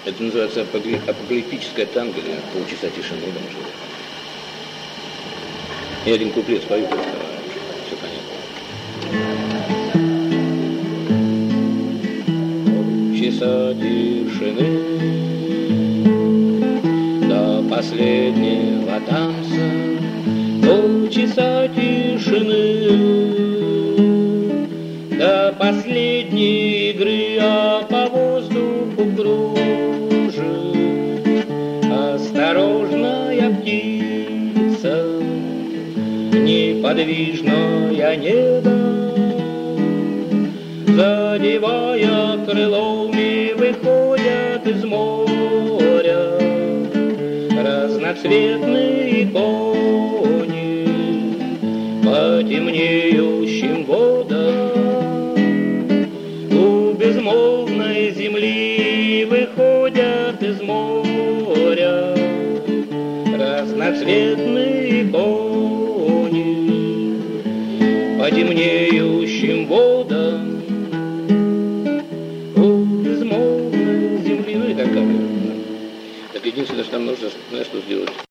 Это называется апокалиптическая танго, или полчаса тишины, может быть. Я один куплет спою, просто все понятно. Полчаса тишины до последнего танца, полчаса тишины до последней игры, а по воздуху кружит осторожная птица, неподвижное небо, задевая крылами, выходят из моря разноцветные кони по темнеющим водам. У безмолвной земли выходят из моря разноцветные кони по темнеющим водам. У безмолвной земли, ну и так далее. Так единственное, что нам нужно, знаешь, что сделать?